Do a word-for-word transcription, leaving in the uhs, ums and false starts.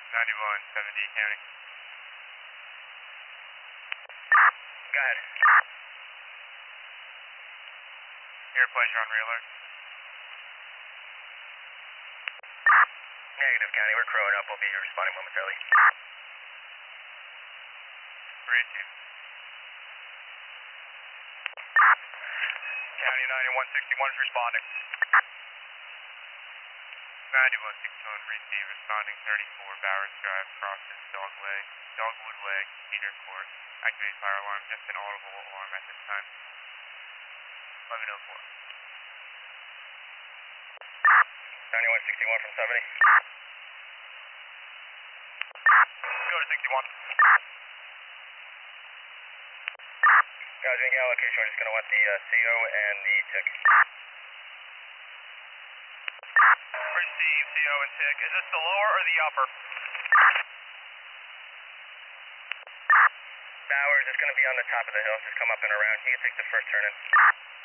ninety-one, seventy County. Go ahead. Your pleasure on rear alert. Negative, County. We're crewing up. We'll be responding momentarily. three two. County ninety-one sixty-one is responding. ninety-one sixty-one, receive, responding thirty-four, Bowers Drive, crosses, Dog Leg, Dogwood Leg, Cedar Court. Activate fire alarm, just an audible alarm at this time. eleven oh four. ninety-one sixty-one from seventy. Go to sixty-one. Guys, we can get a location. We're just going to want the uh, C O and the tick. Receive, C O and tick. Is this the lower or the upper? Bowers is going to be on the top of the hill. Just come up and around. You can take the first turn in.